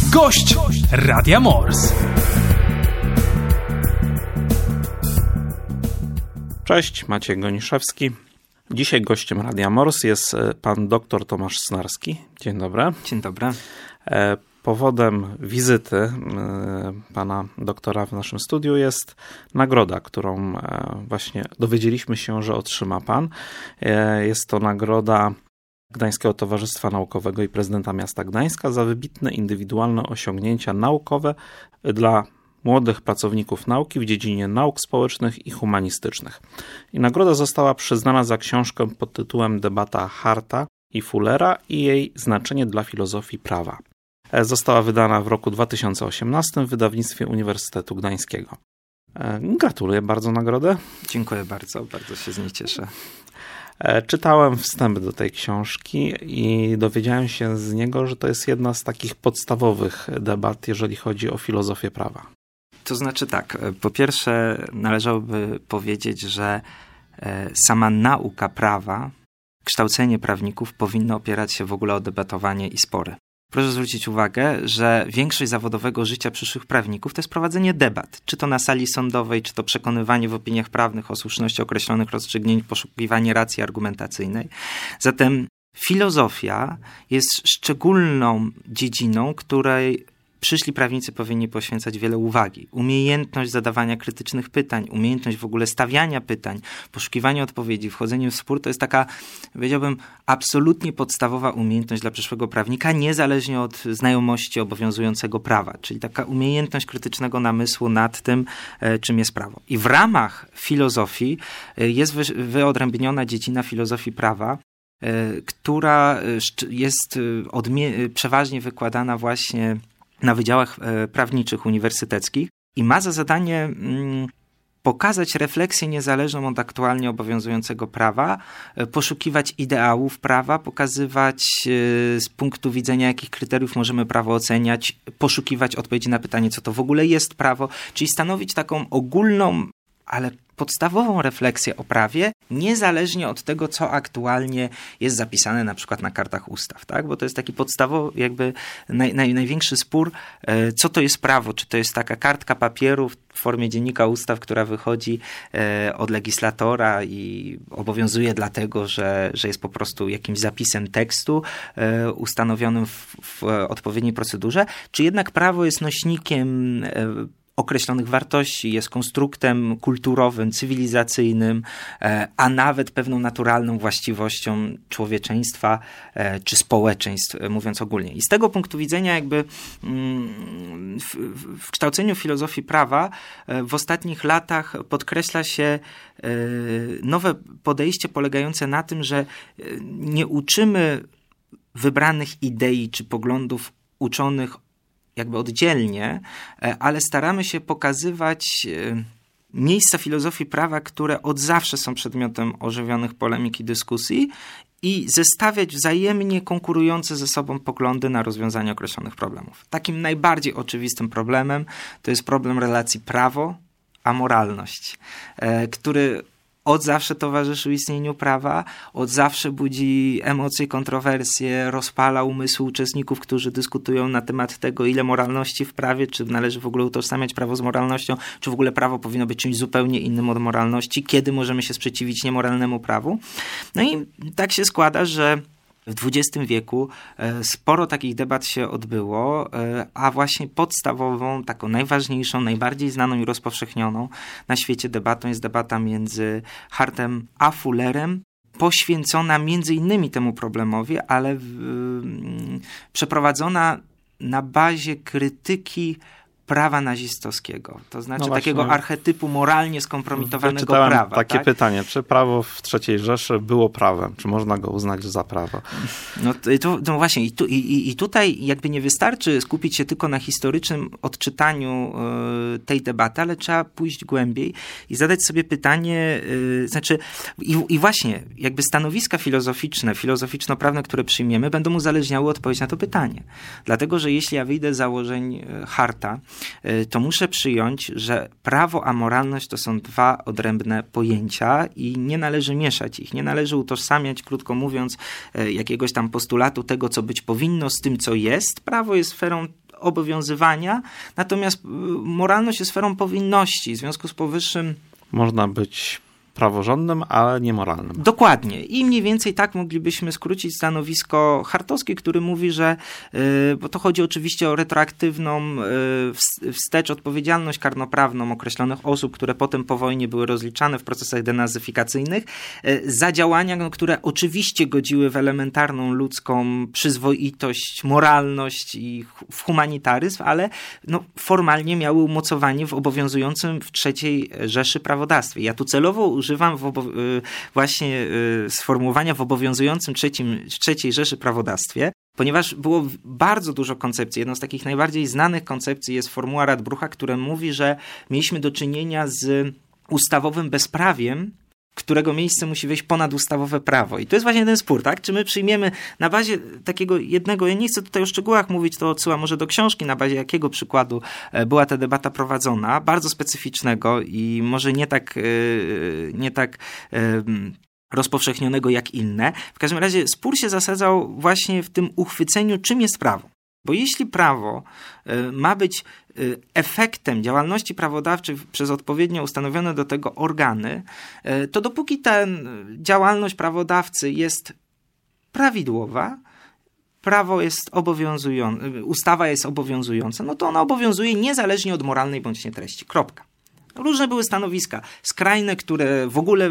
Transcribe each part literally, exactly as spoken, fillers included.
Gość Radia Mors. Cześć, Maciej Goniszewski. Dzisiaj gościem Radia Mors jest pan dr Tomasz Snarski. Dzień dobry. Dzień dobry. Powodem wizyty pana doktora w naszym studiu jest nagroda, którą właśnie dowiedzieliśmy się, że otrzyma pan. Jest to nagroda Gdańskiego Towarzystwa Naukowego i prezydenta miasta Gdańska za wybitne indywidualne osiągnięcia naukowe dla młodych pracowników nauki w dziedzinie nauk społecznych i humanistycznych. I nagroda została przyznana za książkę pod tytułem Debata Harta i Fullera i jej znaczenie dla filozofii prawa. Została wydana w roku dwa tysiące osiemnastym w wydawnictwie Uniwersytetu Gdańskiego. Gratuluję bardzo nagrody. Dziękuję bardzo, bardzo się z niej cieszę. Czytałem wstęp do tej książki i dowiedziałem się z niego, że to jest jedna z takich podstawowych debat, jeżeli chodzi o filozofię prawa. To znaczy tak, po pierwsze należałoby powiedzieć, że sama nauka prawa, kształcenie prawników powinno opierać się w ogóle o debatowanie i spory. Proszę zwrócić uwagę, że większość zawodowego życia przyszłych prawników to jest prowadzenie debat. Czy to na sali sądowej, czy to przekonywanie w opiniach prawnych o słuszności określonych rozstrzygnięć, poszukiwanie racji argumentacyjnej. Zatem filozofia jest szczególną dziedziną, której przyszli prawnicy powinni poświęcać wiele uwagi. Umiejętność zadawania krytycznych pytań, umiejętność w ogóle stawiania pytań, poszukiwania odpowiedzi, wchodzenie w spór, to jest taka, powiedziałbym, absolutnie podstawowa umiejętność dla przyszłego prawnika, niezależnie od znajomości obowiązującego prawa, czyli taka umiejętność krytycznego namysłu nad tym, czym jest prawo. I w ramach filozofii jest wyodrębniona dziedzina filozofii prawa, która jest odmie- przeważnie wykładana właśnie na wydziałach prawniczych uniwersyteckich i ma za zadanie mm, pokazać refleksję niezależną od aktualnie obowiązującego prawa, poszukiwać ideałów prawa, pokazywać y, z punktu widzenia jakich kryteriów możemy prawo oceniać, poszukiwać odpowiedzi na pytanie, co to w ogóle jest prawo, czyli stanowić taką ogólną, ale podstawową refleksję o prawie, niezależnie od tego, co aktualnie jest zapisane na przykład na kartach ustaw, tak? Bo to jest taki podstawowy, jakby naj, naj, największy spór, co to jest prawo, czy to jest taka kartka papieru w formie dziennika ustaw, która wychodzi od legislatora i obowiązuje dlatego, że, że jest po prostu jakimś zapisem tekstu ustanowionym w, w odpowiedniej procedurze, czy jednak prawo jest nośnikiem określonych wartości, jest konstruktem kulturowym, cywilizacyjnym, a nawet pewną naturalną właściwością człowieczeństwa czy społeczeństw, mówiąc ogólnie. I z tego punktu widzenia jakby w, w kształceniu filozofii prawa w ostatnich latach podkreśla się nowe podejście polegające na tym, że nie uczymy wybranych idei czy poglądów uczonych jakby oddzielnie, ale staramy się pokazywać miejsca filozofii prawa, które od zawsze są przedmiotem ożywionych polemik i dyskusji i zestawiać wzajemnie konkurujące ze sobą poglądy na rozwiązanie określonych problemów. Takim najbardziej oczywistym problemem to jest problem relacji prawo a moralność, który od zawsze towarzyszył istnieniu prawa, od zawsze budzi emocje, kontrowersje, rozpala umysły uczestników, którzy dyskutują na temat tego, ile moralności w prawie, czy należy w ogóle utożsamiać prawo z moralnością, czy w ogóle prawo powinno być czymś zupełnie innym od moralności, kiedy możemy się sprzeciwić niemoralnemu prawu. No i tak się składa, że w dwudziestym wieku sporo takich debat się odbyło, a właśnie podstawową, taką najważniejszą, najbardziej znaną i rozpowszechnioną na świecie debatą jest debata między Hartem a Fullerem, poświęcona między innymi temu problemowi, ale w, przeprowadzona na bazie krytyki prawa nazistowskiego, to znaczy no takiego archetypu moralnie skompromitowanego Wyczytałem prawa. takie tak? pytanie, czy prawo w trzeciej Rzeszy było prawem? Czy można go uznać za prawo? No, to, no właśnie i, tu, i, i tutaj jakby nie wystarczy skupić się tylko na historycznym odczytaniu y, tej debaty, ale trzeba pójść głębiej i zadać sobie pytanie, y, znaczy i, i właśnie jakby stanowiska filozoficzne, filozoficzno-prawne, które przyjmiemy, będą uzależniały odpowiedź na to pytanie. Dlatego, że jeśli ja wyjdę z założeń Harta, to muszę przyjąć, że prawo a moralność to są dwa odrębne pojęcia i nie należy mieszać ich. Nie należy utożsamiać, krótko mówiąc, jakiegoś tam postulatu tego, co być powinno z tym, co jest. Prawo jest sferą obowiązywania, natomiast moralność jest sferą powinności. W związku z powyższym można być praworządnym, ale niemoralnym. Dokładnie. I mniej więcej tak moglibyśmy skrócić stanowisko Hartowskie, który mówi, że, bo to chodzi oczywiście o retroaktywną wstecz odpowiedzialność karnoprawną określonych osób, które potem po wojnie były rozliczane w procesach denazyfikacyjnych za działania, które oczywiście godziły w elementarną ludzką przyzwoitość, moralność i w humanitaryzm, ale no, formalnie miały umocowanie w obowiązującym w trzeciej Rzeszy prawodawstwie. Ja tu celowo używam w obo- właśnie sformułowania w obowiązującym trzecim, trzeciej Rzeszy prawodawstwie, ponieważ było bardzo dużo koncepcji. Jedną z takich najbardziej znanych koncepcji jest formuła Radbrucha, która mówi, że mieliśmy do czynienia z ustawowym bezprawiem, którego miejsce musi wejść ponadustawowe prawo. I to jest właśnie ten spór, tak? Czy my przyjmiemy na bazie takiego jednego, ja nie chcę tutaj o szczegółach mówić, to odsyłam może do książki, na bazie jakiego przykładu była ta debata prowadzona, bardzo specyficznego i może nie tak, nie tak rozpowszechnionego jak inne. W każdym razie spór się zasadzał właśnie w tym uchwyceniu, czym jest prawo. Bo jeśli prawo ma być efektem działalności prawodawczej przez odpowiednio ustanowione do tego organy, to dopóki ta działalność prawodawcy jest prawidłowa, prawo jest obowiązujące, ustawa jest obowiązująca, no to ona obowiązuje niezależnie od moralnej bądź nie treści. Kropka. Różne były stanowiska, skrajne, które w ogóle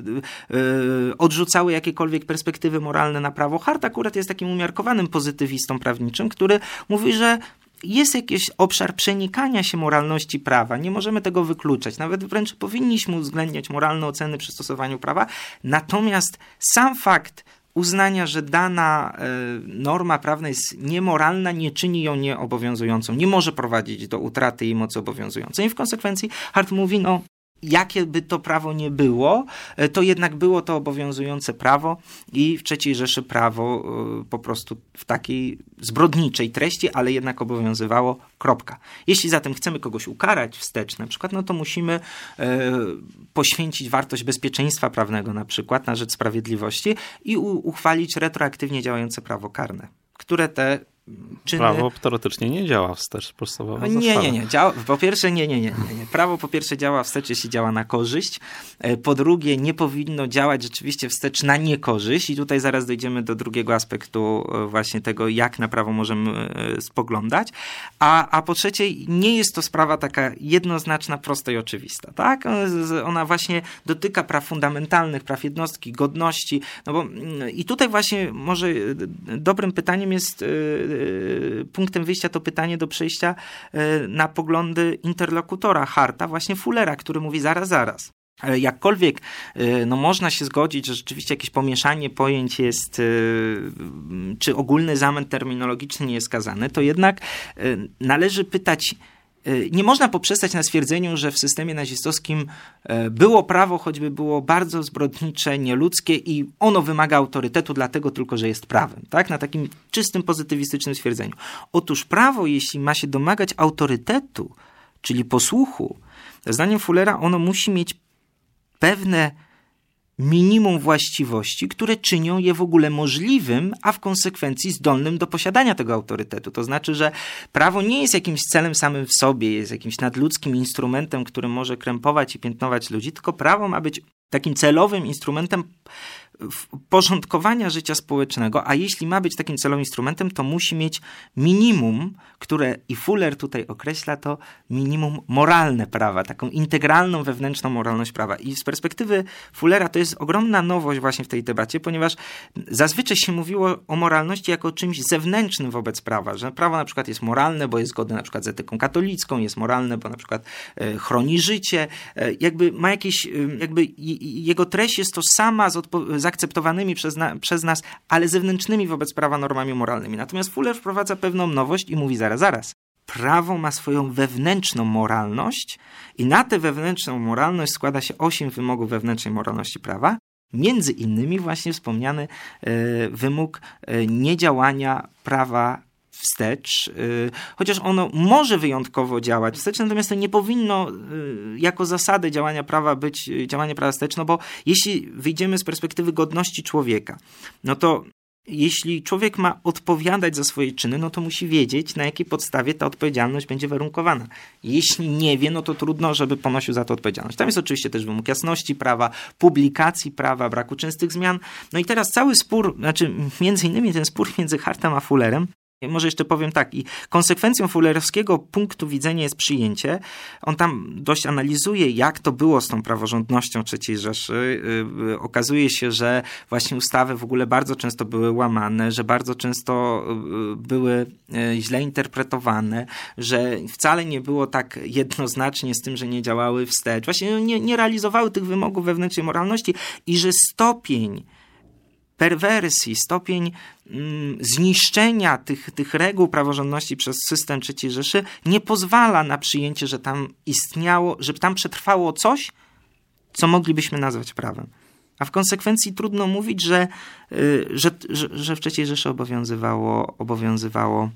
yy, odrzucały jakiekolwiek perspektywy moralne na prawo. Hart akurat jest takim umiarkowanym pozytywistą prawniczym, który mówi, że jest jakiś obszar przenikania się moralności prawa. Nie możemy tego wykluczać. Nawet wręcz powinniśmy uwzględniać moralne oceny przy stosowaniu prawa. Natomiast sam fakt uznania, że dana y, norma prawna jest niemoralna, nie czyni ją nieobowiązującą. Nie może prowadzić do utraty jej mocy obowiązującej. I w konsekwencji Hart mówi, no jakie by to prawo nie było, to jednak było to obowiązujące prawo i w trzeciej Rzeszy prawo po prostu w takiej zbrodniczej treści, ale jednak obowiązywało, kropka. Jeśli zatem chcemy kogoś ukarać wstecz na przykład, no to musimy e, poświęcić wartość bezpieczeństwa prawnego na przykład na rzecz sprawiedliwości i u, uchwalić retroaktywnie działające prawo karne, które te czyny... Prawo teoretycznie nie działa wstecz, podstawowa Nie, zasada. nie, nie. Działa, po pierwsze, nie, nie, nie, nie, nie. Prawo po pierwsze działa wstecz, jeśli działa na korzyść. Po drugie, nie powinno działać rzeczywiście wstecz na niekorzyść. I tutaj zaraz dojdziemy do drugiego aspektu właśnie tego, jak na prawo możemy spoglądać. A, a po trzecie, nie jest to sprawa taka jednoznaczna, prosta i oczywista. Tak? Ona właśnie dotyka praw fundamentalnych, praw jednostki, godności. No bo i tutaj właśnie może dobrym pytaniem jest punktem wyjścia to pytanie do przejścia na poglądy interlokutora Harta, właśnie Fullera, który mówi zaraz, zaraz. Jakkolwiek no, można się zgodzić, że rzeczywiście jakieś pomieszanie pojęć jest, czy ogólny zamęt terminologiczny nie jest skazany, to jednak należy pytać, nie można poprzestać na stwierdzeniu, że w systemie nazistowskim było prawo, choćby było bardzo zbrodnicze, nieludzkie i ono wymaga autorytetu dlatego tylko, że jest prawem. Tak? Na takim czystym, pozytywistycznym stwierdzeniu. Otóż prawo, jeśli ma się domagać autorytetu, czyli posłuchu, zdaniem Fullera ono musi mieć pewne minimum właściwości, które czynią je w ogóle możliwym, a w konsekwencji zdolnym do posiadania tego autorytetu. To znaczy, że prawo nie jest jakimś celem samym w sobie, jest jakimś nadludzkim instrumentem, który może krępować i piętnować ludzi, tylko prawo ma być takim celowym instrumentem porządkowania życia społecznego, a jeśli ma być takim celowym instrumentem, to musi mieć minimum, które i Fuller tutaj określa to minimum moralne prawa, taką integralną wewnętrzną moralność prawa. I z perspektywy Fullera to jest ogromna nowość właśnie w tej debacie, ponieważ zazwyczaj się mówiło o moralności jako czymś zewnętrznym wobec prawa, że prawo na przykład jest moralne, bo jest zgodne na przykład z etyką katolicką, jest moralne, bo na przykład chroni życie, jakby ma jakieś, jakby jego treść jest tożsama z odpo- zaakceptowanymi przez, na, przez nas, ale zewnętrznymi wobec prawa normami moralnymi. Natomiast Fuller wprowadza pewną nowość i mówi zaraz, zaraz. Prawo ma swoją wewnętrzną moralność i na tę wewnętrzną moralność składa się osiem wymogów wewnętrznej moralności prawa. Między innymi właśnie wspomniany y, wymóg y, niedziałania prawa wstecz, y, chociaż ono może wyjątkowo działać wstecz, natomiast to nie powinno y, jako zasadę działania prawa być y, działanie prawa wstecz, no bo jeśli wyjdziemy z perspektywy godności człowieka, no to jeśli człowiek ma odpowiadać za swoje czyny, no to musi wiedzieć, na jakiej podstawie ta odpowiedzialność będzie warunkowana. Jeśli nie wie, no to trudno, żeby ponosił za to odpowiedzialność. Tam jest oczywiście też wymóg jasności prawa, publikacji prawa, braku częstych zmian. No i teraz cały spór, znaczy między innymi ten spór między Hartem a Fullerem. Może jeszcze powiem tak, i konsekwencją fullerowskiego punktu widzenia jest przyjęcie. On tam dość analizuje, jak to było z tą praworządnością trzeciej Rzeszy. Yy, okazuje się, że właśnie ustawy w ogóle bardzo często były łamane, że bardzo często yy, były yy, źle interpretowane, że wcale nie było tak jednoznacznie z tym, że nie działały wstecz. Właśnie nie, nie realizowały tych wymogów wewnętrznej moralności i że stopień perwersji, stopień mm, zniszczenia tych, tych reguł praworządności przez system trzeciej Rzeszy nie pozwala na przyjęcie, że tam istniało, że tam przetrwało coś, co moglibyśmy nazwać prawem. A w konsekwencji trudno mówić, że, y, że, że, że w trzeciej Rzeszy obowiązywało, obowiązywało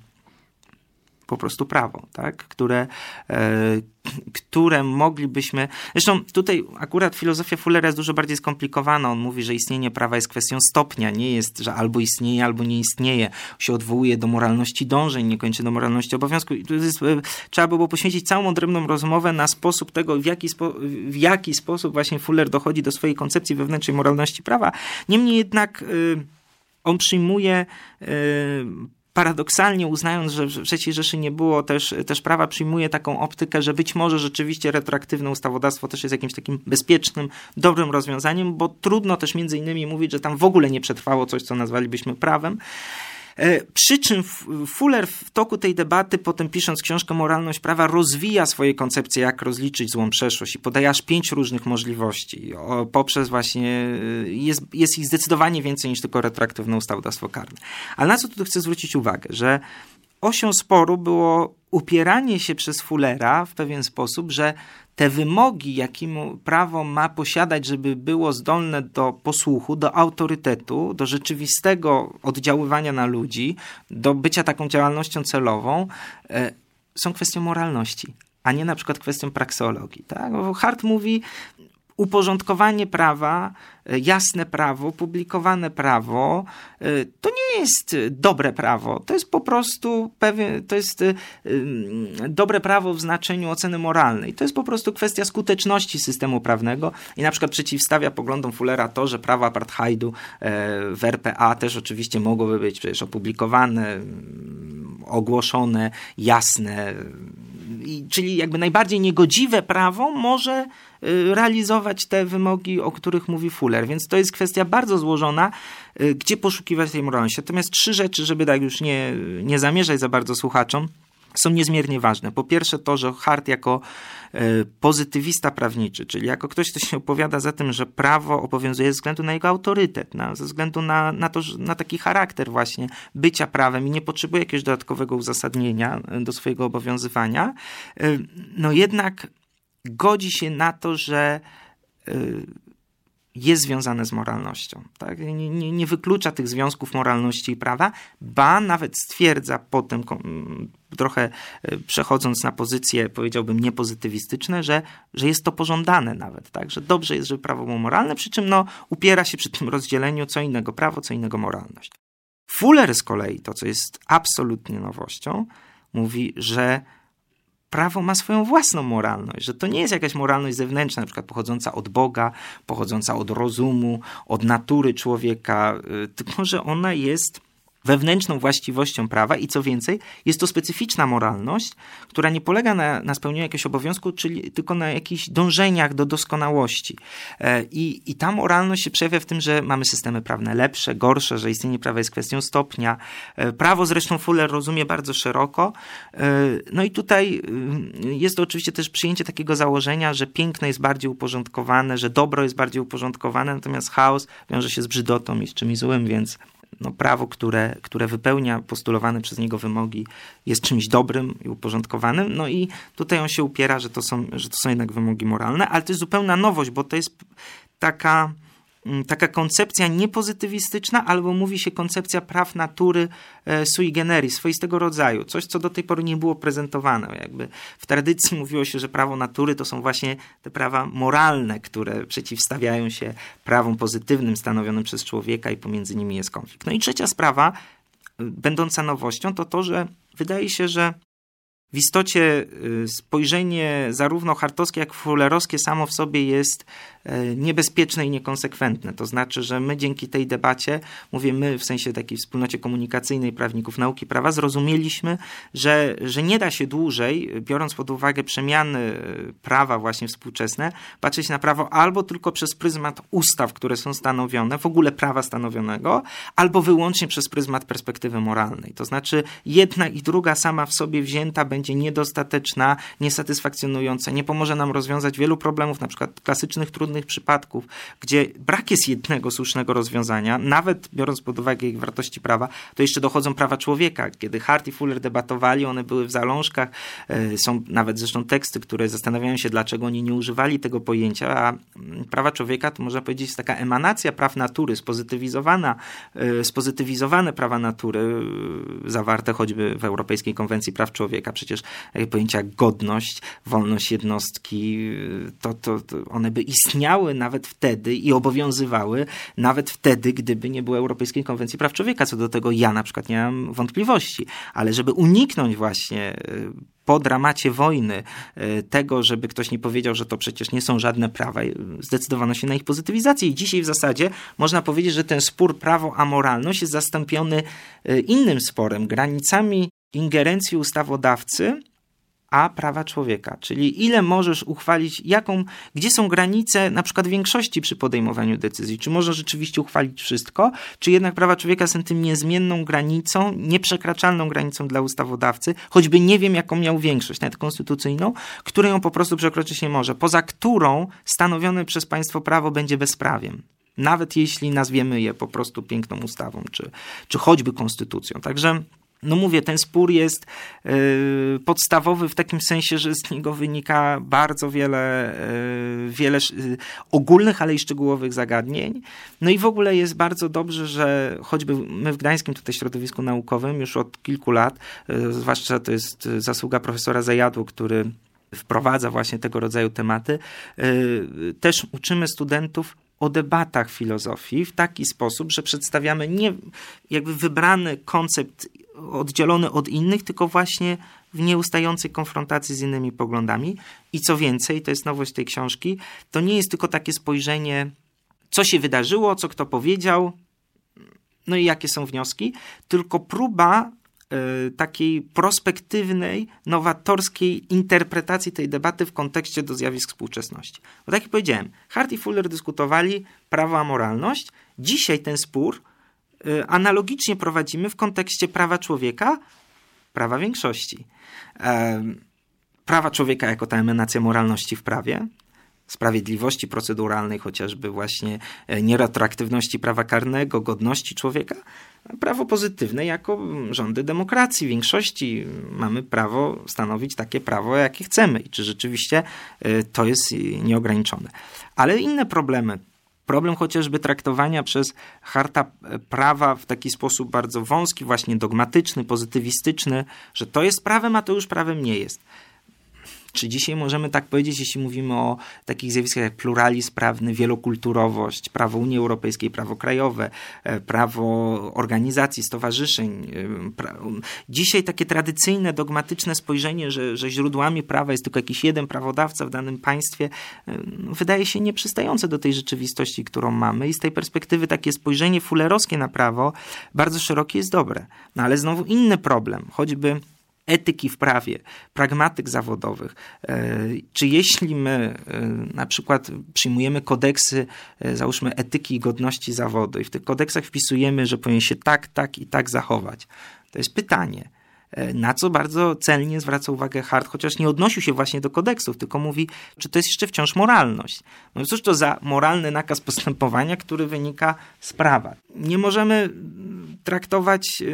po prostu prawo, tak? które, e, które moglibyśmy... Zresztą tutaj akurat filozofia Fullera jest dużo bardziej skomplikowana. On mówi, że istnienie prawa jest kwestią stopnia. Nie jest, że albo istnieje, albo nie istnieje. Się odwołuje do moralności dążeń, nie kończy do moralności obowiązku. I tu jest, e, trzeba było poświęcić całą odrębną rozmowę na sposób tego, w jaki, spo, w jaki sposób właśnie Fuller dochodzi do swojej koncepcji wewnętrznej moralności prawa. Niemniej jednak e, on przyjmuje e, paradoksalnie uznając, że w trzeciej Rzeszy nie było też, też prawa, przyjmuje taką optykę, że być może rzeczywiście retroaktywne ustawodawstwo też jest jakimś takim bezpiecznym, dobrym rozwiązaniem, bo trudno też między innymi mówić, że tam w ogóle nie przetrwało coś, co nazwalibyśmy prawem. Przy czym Fuller w toku tej debaty, potem pisząc książkę Moralność prawa, rozwija swoje koncepcje, jak rozliczyć złą przeszłość i podaje aż pięć różnych możliwości. O, poprzez właśnie, jest, jest ich zdecydowanie więcej niż tylko retroaktywne ustawodawstwo karne. Ale na co tu chcę zwrócić uwagę, że osią sporu było upieranie się przez Fullera w pewien sposób, że te wymogi, jakie prawo ma posiadać, żeby było zdolne do posłuchu, do autorytetu, do rzeczywistego oddziaływania na ludzi, do bycia taką działalnością celową, e, są kwestią moralności, a nie na przykład kwestią prakseologii. Tak? Hart mówi, uporządkowanie prawa, jasne prawo, publikowane prawo, to nie jest dobre prawo. To jest po prostu pewien, to jest dobre prawo w znaczeniu oceny moralnej. To jest po prostu kwestia skuteczności systemu prawnego i na przykład przeciwstawia poglądom Fullera to, że prawo apartheidu w R P A też oczywiście mogłoby być przecież opublikowane, ogłoszone, jasne. I, czyli jakby najbardziej niegodziwe prawo może realizować te wymogi, o których mówi Fuller. Więc to jest kwestia bardzo złożona, gdzie poszukiwać tej moralności. Natomiast trzy rzeczy, żeby tak już nie, nie zamierzać za bardzo słuchaczom, są niezmiernie ważne. Po pierwsze to, że Hart jako pozytywista prawniczy, czyli jako ktoś, kto się opowiada za tym, że prawo obowiązuje ze względu na jego autorytet, na, ze względu na, na, to, na taki charakter właśnie bycia prawem i nie potrzebuje jakiegoś dodatkowego uzasadnienia do swojego obowiązywania, no jednak godzi się na to, że jest związane z moralnością. Tak? Nie, nie, nie wyklucza tych związków moralności i prawa, ba nawet stwierdza potem, trochę przechodząc na pozycje, powiedziałbym, niepozytywistyczne, że, że jest to pożądane nawet, tak? Że dobrze jest, żeby prawo było moralne, przy czym no, upiera się przy tym rozdzieleniu co innego prawo, co innego moralność. Fuller z kolei, to co jest absolutnie nowością, mówi, że prawo ma swoją własną moralność, że to nie jest jakaś moralność zewnętrzna, na przykład pochodząca od Boga, pochodząca od rozumu, od natury człowieka, tylko że ona jest wewnętrzną właściwością prawa i co więcej, jest to specyficzna moralność, która nie polega na, na spełnieniu jakiegoś obowiązku, czyli tylko na jakichś dążeniach do doskonałości. I, I ta moralność się przejawia w tym, że mamy systemy prawne lepsze, gorsze, że istnienie prawa jest kwestią stopnia. Prawo zresztą Fuller rozumie bardzo szeroko. No i tutaj jest to oczywiście też przyjęcie takiego założenia, że piękno jest bardziej uporządkowane, że dobro jest bardziej uporządkowane, natomiast chaos wiąże się z brzydotą i z czymś złym, więc no, prawo, które, które wypełnia postulowane przez niego wymogi, jest czymś dobrym i uporządkowanym. No i tutaj on się upiera, że to są, że to są jednak wymogi moralne, ale to jest zupełna nowość, bo to jest taka taka koncepcja niepozytywistyczna, albo mówi się koncepcja praw natury sui generis, swoistego rodzaju. Coś, co do tej pory nie było prezentowane. Jakby w tradycji mówiło się, że prawo natury to są właśnie te prawa moralne, które przeciwstawiają się prawom pozytywnym stanowionym przez człowieka i pomiędzy nimi jest konflikt. No i trzecia sprawa, będąca nowością, to to, że wydaje się, że w istocie spojrzenie zarówno hartowskie, jak i fullerowskie samo w sobie jest niebezpieczne i niekonsekwentne. To znaczy, że my dzięki tej debacie, mówię my w sensie takiej wspólnocie komunikacyjnej prawników nauki prawa, zrozumieliśmy, że, że nie da się dłużej, biorąc pod uwagę przemiany prawa właśnie współczesne, patrzeć na prawo albo tylko przez pryzmat ustaw, które są stanowione, w ogóle prawa stanowionego, albo wyłącznie przez pryzmat perspektywy moralnej. To znaczy jedna i druga sama w sobie wzięta będzie niedostateczna, niesatysfakcjonująca, nie pomoże nam rozwiązać wielu problemów, na przykład klasycznych, trudnych przypadków, gdzie brak jest jednego słusznego rozwiązania, nawet biorąc pod uwagę ich wartości prawa, to jeszcze dochodzą prawa człowieka. Kiedy Hart i Fuller debatowali, one były w zalążkach, są nawet zresztą teksty, które zastanawiają się, dlaczego oni nie używali tego pojęcia, a prawa człowieka to można powiedzieć jest taka emanacja praw natury, spozytywizowana, spozytywizowane prawa natury zawarte choćby w Europejskiej Konwencji Praw Człowieka. Przecież pojęcia jak godność, wolność jednostki, to, to, to one by istniały nawet wtedy i obowiązywały nawet wtedy, gdyby nie było Europejskiej Konwencji Praw Człowieka. Co do tego ja na przykład nie mam wątpliwości. Ale żeby uniknąć właśnie po dramacie wojny tego, żeby ktoś nie powiedział, że to przecież nie są żadne prawa, zdecydowano się na ich pozytywizację. I dzisiaj w zasadzie można powiedzieć, że ten spór prawo a moralność jest zastąpiony innym sporem, granicami ingerencji ustawodawcy a prawa człowieka, czyli ile możesz uchwalić, jaką, gdzie są granice na przykład większości przy podejmowaniu decyzji, czy można rzeczywiście uchwalić wszystko, czy jednak prawa człowieka są tym niezmienną granicą, nieprzekraczalną granicą dla ustawodawcy, choćby nie wiem jaką miał większość, nawet konstytucyjną, której on po prostu przekroczyć nie może, poza którą stanowione przez państwo prawo będzie bezprawiem. Nawet jeśli nazwiemy je po prostu piękną ustawą, czy, czy choćby konstytucją. Także no mówię, ten spór jest y, podstawowy w takim sensie, że z niego wynika bardzo wiele, y, wiele y, ogólnych, ale i szczegółowych zagadnień. No i w ogóle jest bardzo dobrze, że choćby my w Gdańskim tutaj środowisku naukowym już od kilku lat, y, zwłaszcza to jest zasługa profesora Zajadły, który wprowadza właśnie tego rodzaju tematy, y, też uczymy studentów o debatach filozofii w taki sposób, że przedstawiamy nie jakby wybrany koncept oddzielony od innych, tylko właśnie w nieustającej konfrontacji z innymi poglądami. I co więcej, to jest nowość tej książki, to nie jest tylko takie spojrzenie, co się wydarzyło, co kto powiedział, no i jakie są wnioski, tylko próba y, takiej prospektywnej, nowatorskiej interpretacji tej debaty w kontekście do zjawisk współczesności. Bo tak jak powiedziałem, Hart i Fuller dyskutowali prawo a moralność. Dzisiaj ten spór analogicznie prowadzimy w kontekście prawa człowieka, prawa większości. Prawa człowieka jako ta emanacja moralności w prawie, sprawiedliwości proceduralnej, chociażby właśnie nieretroaktywności prawa karnego, godności człowieka. Prawo pozytywne jako rządy demokracji, większości. Mamy prawo stanowić takie prawo, jakie chcemy i czy rzeczywiście to jest nieograniczone. Ale inne problemy, problem chociażby traktowania przez Harta prawa w taki sposób bardzo wąski, właśnie dogmatyczny, pozytywistyczny, że to jest prawem, a to już prawem nie jest. Czy dzisiaj możemy tak powiedzieć, jeśli mówimy o takich zjawiskach jak pluralizm prawny, wielokulturowość, prawo Unii Europejskiej, prawo krajowe, prawo organizacji, stowarzyszeń. Pra... Dzisiaj takie tradycyjne, dogmatyczne spojrzenie, że, że źródłami prawa jest tylko jakiś jeden prawodawca w danym państwie, wydaje się nieprzystające do tej rzeczywistości, którą mamy i z tej perspektywy takie spojrzenie fullerowskie na prawo bardzo szerokie jest dobre. No ale znowu inny problem, choćby etyki w prawie, pragmatyk zawodowych. Czy jeśli my na przykład przyjmujemy kodeksy, załóżmy etyki i godności zawodu i w tych kodeksach wpisujemy, że powinien się tak, tak i tak zachować, to jest pytanie, na co bardzo celnie zwraca uwagę Hart, chociaż nie odnosił się właśnie do kodeksów, tylko mówi, czy to jest jeszcze wciąż moralność. No cóż to za moralny nakaz postępowania, który wynika z prawa. Nie możemy traktować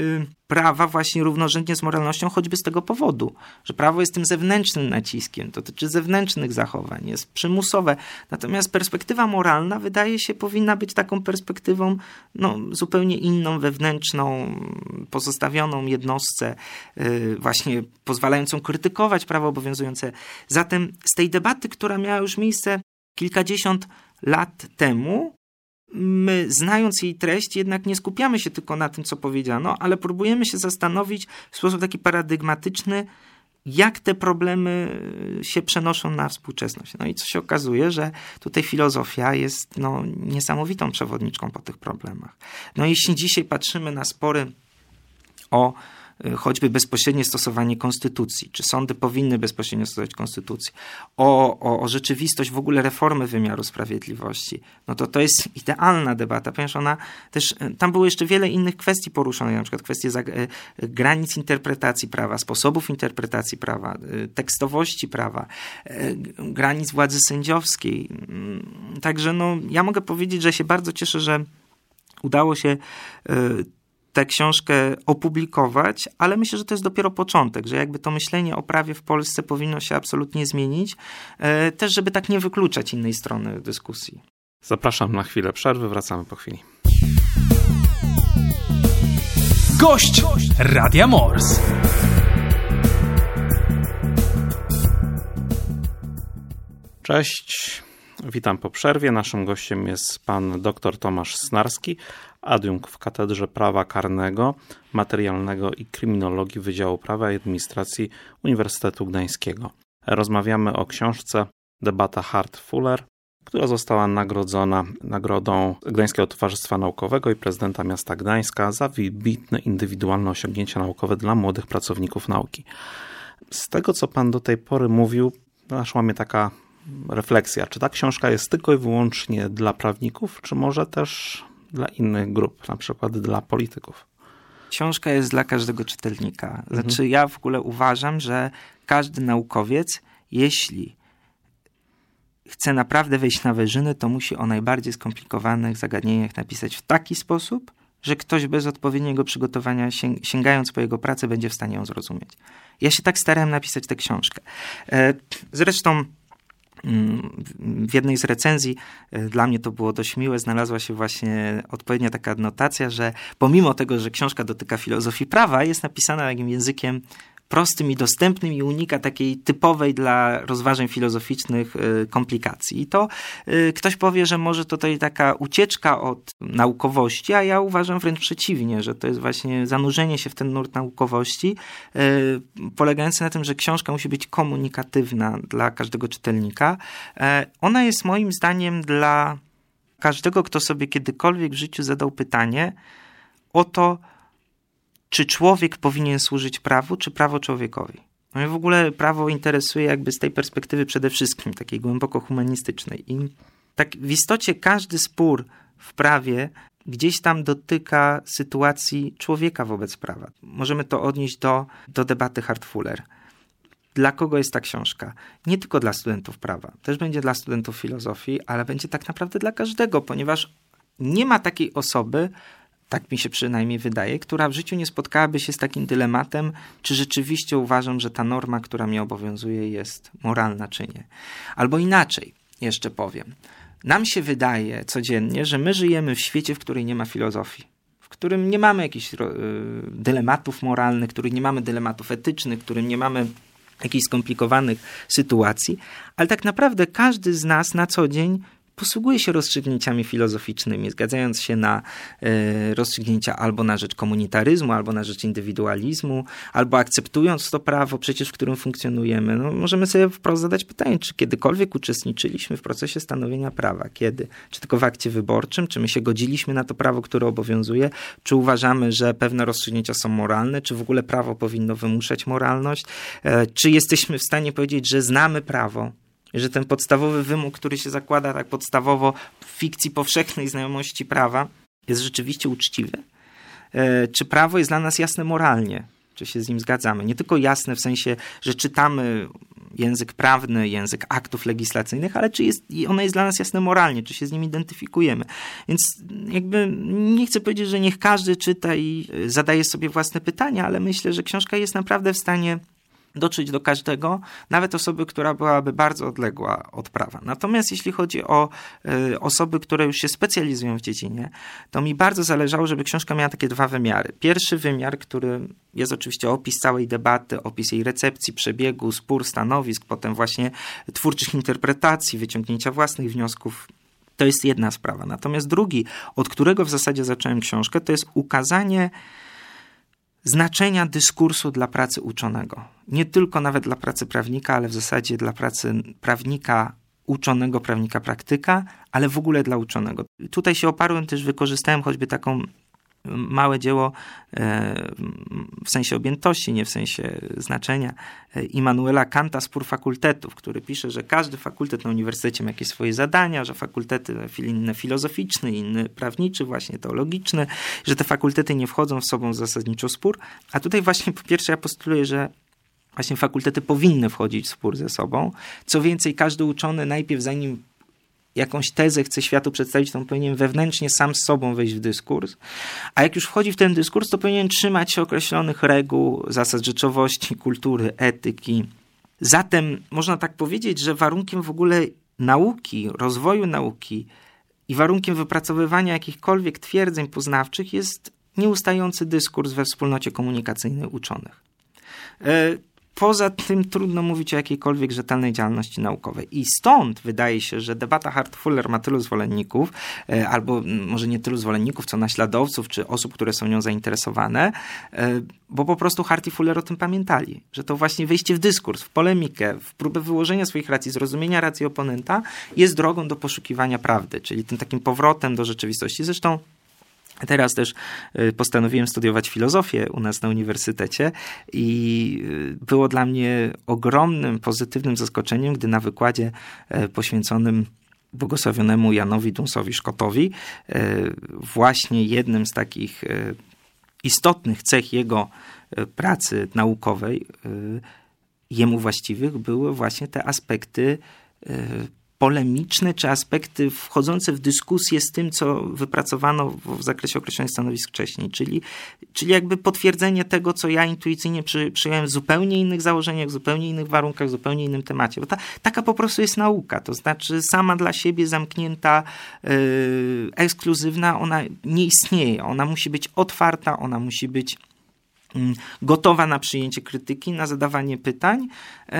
prawa właśnie równorzędnie z moralnością, choćby z tego powodu, że prawo jest tym zewnętrznym naciskiem, dotyczy zewnętrznych zachowań, jest przymusowe. Natomiast perspektywa moralna wydaje się powinna być taką perspektywą no, zupełnie inną, wewnętrzną, pozostawioną jednostce, yy, właśnie pozwalającą krytykować prawo obowiązujące. Zatem z tej debaty, która miała już miejsce kilkadziesiąt lat temu, my, znając jej treść, jednak nie skupiamy się tylko na tym, co powiedziano, ale próbujemy się zastanowić w sposób taki paradygmatyczny, jak te problemy się przenoszą na współczesność. No i co się okazuje, że tutaj filozofia jest no, niesamowitą przewodniczką po tych problemach. No jeśli dzisiaj patrzymy na spory o choćby bezpośrednie stosowanie konstytucji, czy sądy powinny bezpośrednio stosować konstytucję, o, o, o rzeczywistość w ogóle reformy wymiaru sprawiedliwości, no to to jest idealna debata, ponieważ ona też, tam było jeszcze wiele innych kwestii poruszonych, na przykład kwestie zag- granic interpretacji prawa, sposobów interpretacji prawa, tekstowości prawa, granic władzy sędziowskiej. Także no, ja mogę powiedzieć, że się bardzo cieszę, że udało się tę książkę opublikować, ale myślę, że to jest dopiero początek, że jakby to myślenie o prawie w Polsce powinno się absolutnie zmienić, też żeby tak nie wykluczać innej strony dyskusji. Zapraszam na chwilę przerwy, wracamy po chwili. Gość Radia Mors. Cześć, witam po przerwie. Naszym gościem jest pan dr Tomasz Snarski, adiunkt w Katedrze Prawa Karnego, Materialnego i Kryminologii Wydziału Prawa i Administracji Uniwersytetu Gdańskiego. Rozmawiamy o książce Debata Hart-Fuller, która została nagrodzona Nagrodą Gdańskiego Towarzystwa Naukowego i prezydenta miasta Gdańska za wybitne indywidualne osiągnięcia naukowe dla młodych pracowników nauki. Z tego, co pan do tej pory mówił, naszła mnie taka refleksja. Czy ta książka jest tylko i wyłącznie dla prawników, czy może też dla innych grup, na przykład dla polityków? Książka jest dla każdego czytelnika. Znaczy Mhm. ja w ogóle uważam, że każdy naukowiec, jeśli chce naprawdę wejść na wyżyny, to musi o najbardziej skomplikowanych zagadnieniach napisać w taki sposób, że ktoś bez odpowiedniego przygotowania, sięgając po jego pracę, będzie w stanie ją zrozumieć. Ja się tak starałem napisać tę książkę. Zresztą w jednej z recenzji, dla mnie to było dość miłe, znalazła się właśnie odpowiednia taka adnotacja, że pomimo tego, że książka dotyka filozofii prawa, jest napisana takim językiem prostym i dostępnym i unika takiej typowej dla rozważań filozoficznych komplikacji. I to ktoś powie, że może to tutaj taka ucieczka od naukowości, a ja uważam wręcz przeciwnie, że to jest właśnie zanurzenie się w ten nurt naukowości, polegające na tym, że książka musi być komunikatywna dla każdego czytelnika. Ona jest moim zdaniem dla każdego, kto sobie kiedykolwiek w życiu zadał pytanie o to, czy człowiek powinien służyć prawu, czy prawo człowiekowi. No i w ogóle prawo interesuje jakby z tej perspektywy przede wszystkim, takiej głęboko humanistycznej. I tak w istocie każdy spór w prawie gdzieś tam dotyka sytuacji człowieka wobec prawa. Możemy to odnieść do, do debaty Hart-Fuller. Dla kogo jest ta książka? Nie tylko dla studentów prawa. Też będzie dla studentów filozofii, ale będzie tak naprawdę dla każdego, ponieważ nie ma takiej osoby, tak mi się przynajmniej wydaje, która w życiu nie spotkałaby się z takim dylematem, czy rzeczywiście uważam, że ta norma, która mnie obowiązuje, jest moralna, czy nie. Albo inaczej, jeszcze powiem. Nam się wydaje codziennie, że my żyjemy w świecie, w którym nie ma filozofii, w którym nie mamy jakichś yy, dylematów moralnych, w którym nie mamy dylematów etycznych, w którym nie mamy jakichś skomplikowanych sytuacji, ale tak naprawdę każdy z nas na co dzień posługuje się rozstrzygnięciami filozoficznymi, zgadzając się na y, rozstrzygnięcia albo na rzecz komunitaryzmu, albo na rzecz indywidualizmu, albo akceptując to prawo, przecież w którym funkcjonujemy. No, możemy sobie wprost zadać pytanie, czy kiedykolwiek uczestniczyliśmy w procesie stanowienia prawa? Kiedy? Czy tylko w akcie wyborczym? Czy my się godziliśmy na to prawo, które obowiązuje? Czy uważamy, że pewne rozstrzygnięcia są moralne? Czy w ogóle prawo powinno wymuszać moralność? E, czy jesteśmy w stanie powiedzieć, że znamy prawo? Że ten podstawowy wymóg, który się zakłada tak podstawowo w fikcji powszechnej znajomości prawa, jest rzeczywiście uczciwy? E, czy prawo jest dla nas jasne moralnie? Czy się z nim zgadzamy? Nie tylko jasne w sensie, że czytamy język prawny, język aktów legislacyjnych, ale czy jest, ona jest dla nas jasne moralnie, czy się z nim identyfikujemy. Więc jakby nie chcę powiedzieć, że niech każdy czyta i zadaje sobie własne pytania, ale myślę, że książka jest naprawdę w stanie dotrzeć do każdego, nawet osoby, która byłaby bardzo odległa od prawa. Natomiast jeśli chodzi o y, osoby, które już się specjalizują w dziedzinie, to mi bardzo zależało, żeby książka miała takie dwa wymiary. Pierwszy wymiar, który jest oczywiście opis całej debaty, opis jej recepcji, przebiegu, spór, stanowisk, potem właśnie twórczych interpretacji, wyciągnięcia własnych wniosków. To jest jedna sprawa. Natomiast drugi, od którego w zasadzie zacząłem książkę, to jest ukazanie znaczenia dyskursu dla pracy uczonego. Nie tylko nawet dla pracy prawnika, ale w zasadzie dla pracy prawnika uczonego, prawnika praktyka, ale w ogóle dla uczonego. Tutaj się oparłem też, wykorzystałem choćby taką małe dzieło w sensie objętości, nie w sensie znaczenia, Immanuela Kanta, Spór fakultetów, który pisze, że każdy fakultet na uniwersytecie ma jakieś swoje zadania, że fakultety inne filozoficzny, inny prawniczy, właśnie teologiczny, że te fakultety nie wchodzą w sobą zasadniczo spór. A tutaj właśnie po pierwsze ja postuluję, że właśnie fakultety powinny wchodzić w spór ze sobą. Co więcej, każdy uczony najpierw, zanim jakąś tezę chce światu przedstawić, to on powinien wewnętrznie sam z sobą wejść w dyskurs, a jak już wchodzi w ten dyskurs, to powinien trzymać się określonych reguł, zasad rzeczowości, kultury, etyki. Zatem można tak powiedzieć, że warunkiem w ogóle nauki, rozwoju nauki i warunkiem wypracowywania jakichkolwiek twierdzeń poznawczych jest nieustający dyskurs we wspólnocie komunikacyjnej uczonych. Poza tym trudno mówić o jakiejkolwiek rzetelnej działalności naukowej. I stąd wydaje się, że debata Hart-Fuller ma tylu zwolenników, albo może nie tylu zwolenników, co naśladowców, czy osób, które są nią zainteresowane, bo po prostu Hart i Fuller o tym pamiętali, że to właśnie wejście w dyskurs, w polemikę, w próbę wyłożenia swoich racji, zrozumienia racji oponenta jest drogą do poszukiwania prawdy, czyli tym takim powrotem do rzeczywistości. Zresztą teraz też postanowiłem studiować filozofię u nas na uniwersytecie i było dla mnie ogromnym, pozytywnym zaskoczeniem, gdy na wykładzie poświęconym błogosławionemu Janowi Dunsowi Szkotowi właśnie jednym z takich istotnych cech jego pracy naukowej, jemu właściwych, były właśnie te aspekty polemiczne, czy aspekty wchodzące w dyskusję z tym, co wypracowano w zakresie określonych stanowisk wcześniej. Czyli, czyli jakby potwierdzenie tego, co ja intuicyjnie przy, przyjąłem w zupełnie innych założeniach, w zupełnie innych warunkach, w zupełnie innym temacie. Bo ta, taka po prostu jest nauka. To znaczy sama dla siebie zamknięta, yy, ekskluzywna, ona nie istnieje. Ona musi być otwarta, ona musi być gotowa na przyjęcie krytyki, na zadawanie pytań,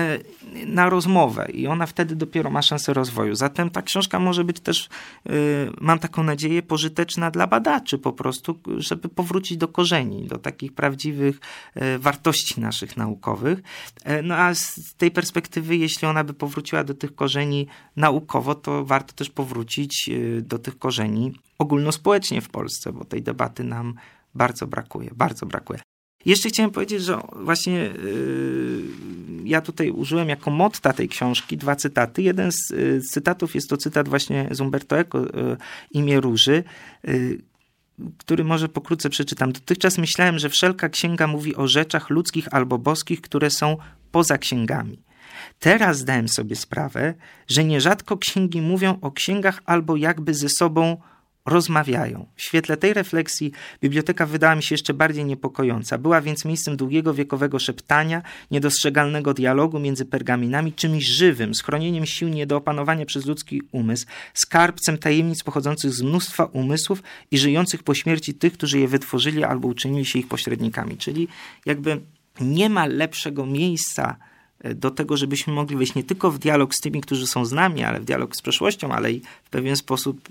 na rozmowę i ona wtedy dopiero ma szansę rozwoju. Zatem ta książka może być też, mam taką nadzieję, pożyteczna dla badaczy po prostu, żeby powrócić do korzeni, do takich prawdziwych wartości naszych naukowych. No a z tej perspektywy, jeśli ona by powróciła do tych korzeni naukowo, to warto też powrócić do tych korzeni ogólnospołecznie w Polsce, bo tej debaty nam bardzo brakuje, bardzo brakuje. Jeszcze chciałem powiedzieć, że właśnie yy, ja tutaj użyłem jako motta tej książki dwa cytaty. Jeden z y, cytatów jest to cytat właśnie z Umberto Eco, y, Imię Róży, y, który może pokrótce przeczytam. Dotychczas myślałem, że wszelka księga mówi o rzeczach ludzkich albo boskich, które są poza księgami. Teraz zdałem sobie sprawę, że nierzadko księgi mówią o księgach albo jakby ze sobą rozmawiają. W świetle tej refleksji biblioteka wydała mi się jeszcze bardziej niepokojąca. Była więc miejscem długiego wiekowego szeptania, niedostrzegalnego dialogu między pergaminami, czymś żywym, schronieniem sił nie do opanowania przez ludzki umysł, skarbcem tajemnic pochodzących z mnóstwa umysłów i żyjących po śmierci tych, którzy je wytworzyli albo uczynili się ich pośrednikami. Czyli jakby nie ma lepszego miejsca do tego, żebyśmy mogli wejść nie tylko w dialog z tymi, którzy są z nami, ale w dialog z przeszłością, ale i w pewien sposób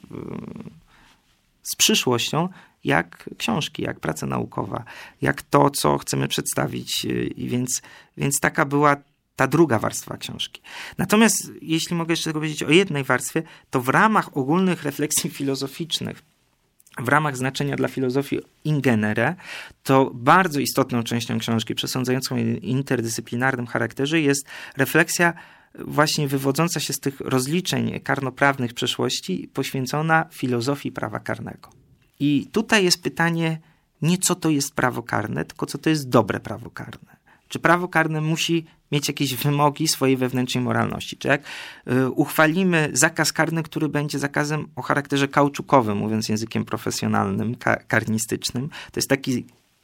z przyszłością, jak książki, jak praca naukowa, jak to, co chcemy przedstawić. I więc, więc taka była ta druga warstwa książki. Natomiast, jeśli mogę jeszcze powiedzieć o jednej warstwie, to w ramach ogólnych refleksji filozoficznych, w ramach znaczenia dla filozofii in genere, to bardzo istotną częścią książki, przesądzającą o interdyscyplinarnym charakterze, jest refleksja właśnie wywodząca się z tych rozliczeń karnoprawnych przeszłości, poświęcona filozofii prawa karnego. I tutaj jest pytanie nie co to jest prawo karne, tylko co to jest dobre prawo karne. Czy prawo karne musi mieć jakieś wymogi swojej wewnętrznej moralności? Czy jak y, uchwalimy zakaz karny, który będzie zakazem o charakterze kauczukowym, mówiąc językiem profesjonalnym, ka- karnistycznym, to jest taki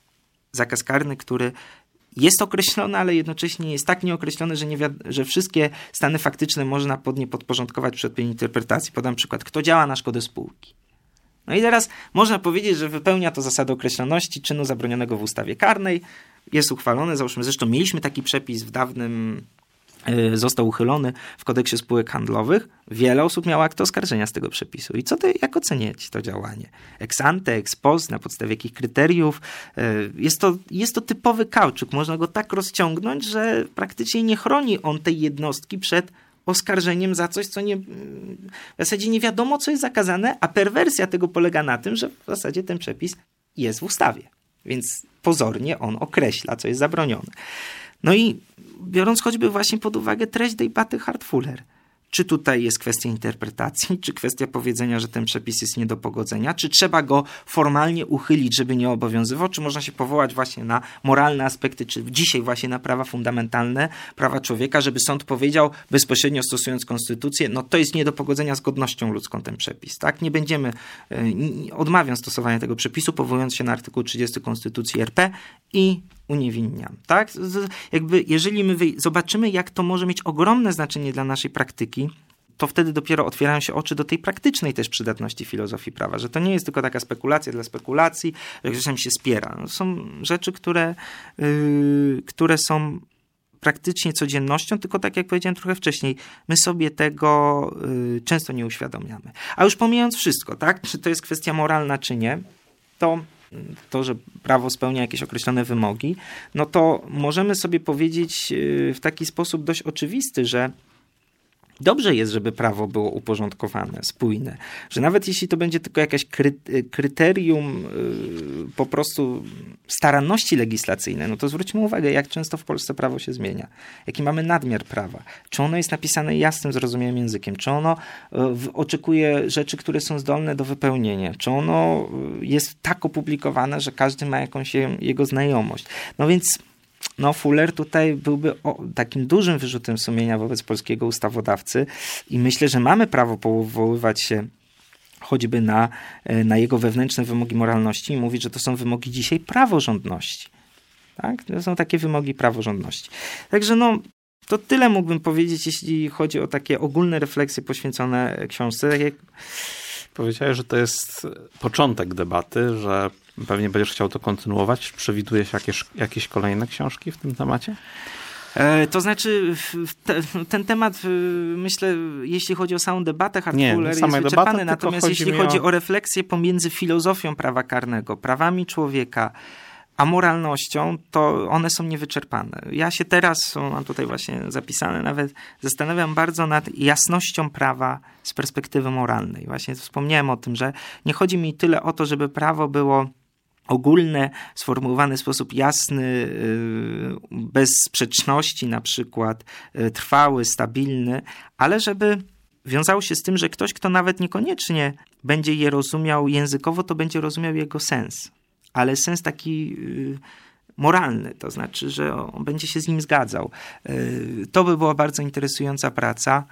zakaz karny, który jest określony, ale jednocześnie jest tak nieokreślony, że, nie wiad- że wszystkie stany faktyczne można pod nie podporządkować przy odpowiedniej interpretacji. Podam przykład. Kto działa na szkodę spółki? No i teraz można powiedzieć, że wypełnia to zasadę określoności czynu zabronionego w ustawie karnej. Jest uchwalony, załóżmy, zresztą mieliśmy taki przepis w dawnym, yy, został uchylony w kodeksie spółek handlowych. Wiele osób miało akt oskarżenia z tego przepisu. I co ty, jak oceniać to działanie? Ex ante, ex post, na podstawie jakich kryteriów? Yy, jest to, jest to typowy kauczuk. Można go tak rozciągnąć, że praktycznie nie chroni on tej jednostki przed oskarżeniem za coś, co nie, w zasadzie nie wiadomo, co jest zakazane, a perwersja tego polega na tym, że w zasadzie ten przepis jest w ustawie. Więc pozornie on określa, co jest zabronione. No i biorąc choćby właśnie pod uwagę treść debaty Hart-Fuller, czy tutaj jest kwestia interpretacji, czy kwestia powiedzenia, że ten przepis jest nie do pogodzenia, czy trzeba go formalnie uchylić, żeby nie obowiązywał, czy można się powołać właśnie na moralne aspekty, czy dzisiaj właśnie na prawa fundamentalne, prawa człowieka, żeby sąd powiedział bezpośrednio stosując konstytucję, no to jest nie do pogodzenia z godnością ludzką ten przepis, tak? Nie będziemy, odmawiam stosowania tego przepisu, powołując się na artykuł trzydziesty Konstytucji R P i uniewinniam, tak? Jakby jeżeli my zobaczymy, jak to może mieć ogromne znaczenie dla naszej praktyki, to wtedy dopiero otwierają się oczy do tej praktycznej też przydatności filozofii prawa, że to nie jest tylko taka spekulacja dla spekulacji, że ktoś tam się spiera. No, są rzeczy, które, yy, które są praktycznie codziennością, tylko tak jak powiedziałem trochę wcześniej, my sobie tego yy, często nie uświadamiamy. A już pomijając wszystko, tak? Czy to jest kwestia moralna, czy nie, to to, że prawo spełnia jakieś określone wymogi, no to możemy sobie powiedzieć w taki sposób dość oczywisty, że dobrze jest, żeby prawo było uporządkowane, spójne, że nawet jeśli to będzie tylko jakieś kry, kryterium yy, po prostu staranności legislacyjnej, no to zwróćmy uwagę, jak często w Polsce prawo się zmienia, jaki mamy nadmiar prawa, czy ono jest napisane jasnym, zrozumiałym językiem, czy ono yy, oczekuje rzeczy, które są zdolne do wypełnienia, czy ono yy, jest tak opublikowane, że każdy ma jakąś je, jego znajomość. No więc no Fuller tutaj byłby o, takim dużym wyrzutem sumienia wobec polskiego ustawodawcy i myślę, że mamy prawo powoływać się choćby na, na jego wewnętrzne wymogi moralności i mówić, że to są wymogi dzisiaj praworządności. Tak? To są takie wymogi praworządności. Także no, to tyle mógłbym powiedzieć, jeśli chodzi o takie ogólne refleksje poświęcone książce. Tak jak powiedziałeś, że to jest początek debaty, że pewnie będziesz chciał to kontynuować. Przewiduje się jakieś, jakieś kolejne książki w tym temacie? E, to znaczy te, ten temat, myślę, jeśli chodzi o samą debatę Hart-Fuller, jest wyczerpany. Debatę, natomiast jeśli chodzi o... o refleksję pomiędzy filozofią prawa karnego, prawami człowieka, a moralnością, to one są niewyczerpane. Ja się teraz, mam tutaj właśnie zapisane, nawet zastanawiam bardzo nad jasnością prawa z perspektywy moralnej. Właśnie wspomniałem o tym, że nie chodzi mi tyle o to, żeby prawo było ogólne, sformułowane w sposób jasny, bez sprzeczności na przykład, trwały, stabilny, ale żeby wiązało się z tym, że ktoś, kto nawet niekoniecznie będzie je rozumiał językowo, to będzie rozumiał jego sens. Ale sens taki y, moralny, to znaczy, że on będzie się z nim zgadzał. Y, to by była bardzo interesująca praca.